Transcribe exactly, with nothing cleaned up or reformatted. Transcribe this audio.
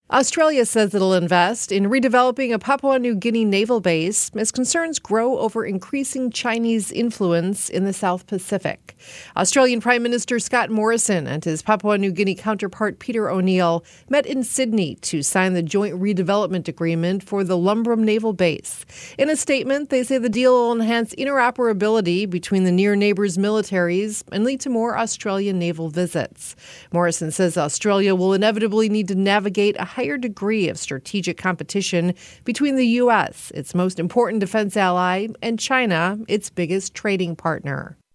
Australia says it'll invest in redeveloping a Papua New Guinea naval base as concerns grow over increasing Chinese influence in the South Pacific. Australian Prime Minister Scott Morrison and his Papua New Guinea counterpart Peter O'Neill met in Sydney to sign the joint redevelopment agreement for the Lumbrum Naval Base. In a statement, they say the deal will enhance interoperability between the near neighbours' militaries and lead to more Australian naval visits. Morrison says Australia will inevitably need to navigate a higher degree of strategic competition between the U S, its most important defense ally, and China, its biggest trading partner.